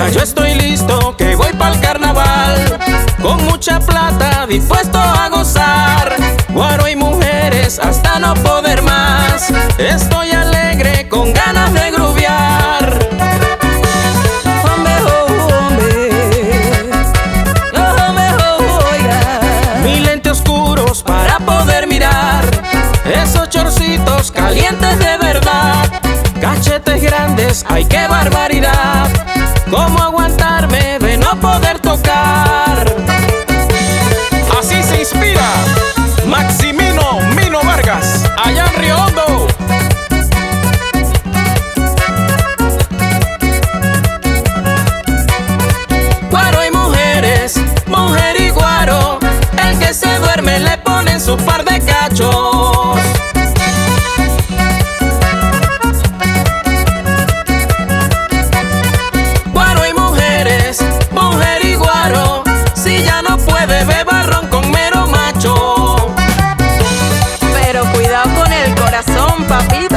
Ya yo estoy listo, que voy pa'l carnaval, con mucha plata, dispuesto a gozar. Guaro y mujeres hasta no poder más. Estoy alegre, con ganas de gruviar. Mis lentes oscuros para poder mirar esos chorcitos calientes de verdad. Cachetes grandes, ay qué barbaridad. ¿Cómo aguantarme de no poder tocar? Así se inspira Maximino Mino Vargas, allá en Río Hondo. Guaro y mujeres, mujer y guaro, el que se duerme le ponen su par de cachos. Guaro y mujeres, mujer y guaro, si ya no puede beber ron con mero macho. Pero cuidado con el corazón, papito.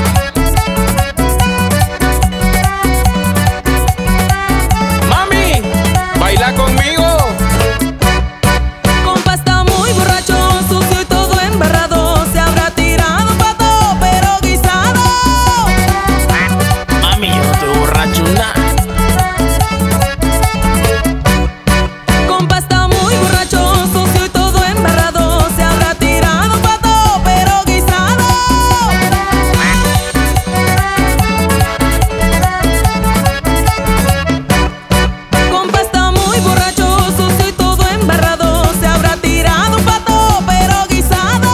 Mami, baila conmigo. Compa está muy borracho, sucio y todo embarrado. Se habrá tirado pato, pero guisado. Mami, yo no estoy borracho nada. Compa está muy borracho, sucio y todo embarrado. Se habrá tirado pato, pero guisado. Compa está muy borracho, sucio y todo embarrado. Se habrá tirado pato, pero guisado.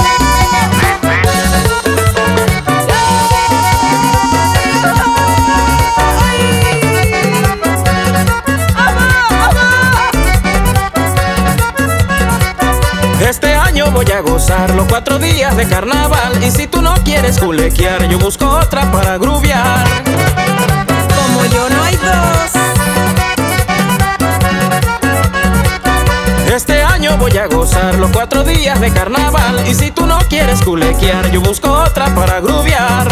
Este año voy a gozar los 4 días de carnaval. Y si tú no quieres culequear, yo busco otra para gruviar. Como yo no hay dos. Este año voy a gozar los 4 días de carnaval. Y si tú no quieres culequear, yo busco otra para gruviar.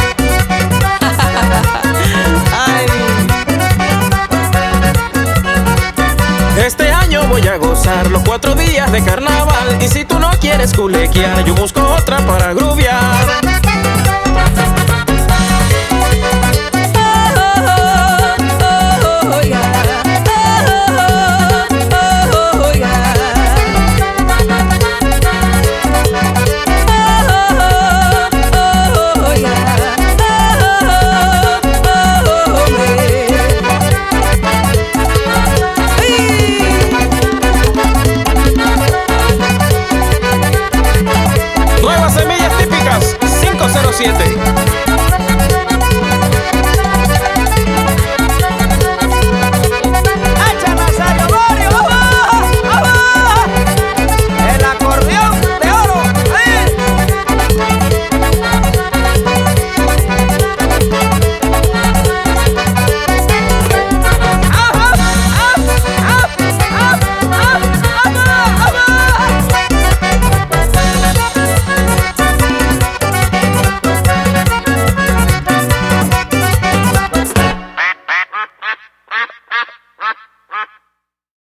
Ay. Este año voy a gozar los 4 días de carnaval. Y si tú no quieres culequear, yo busco otra para gruviar.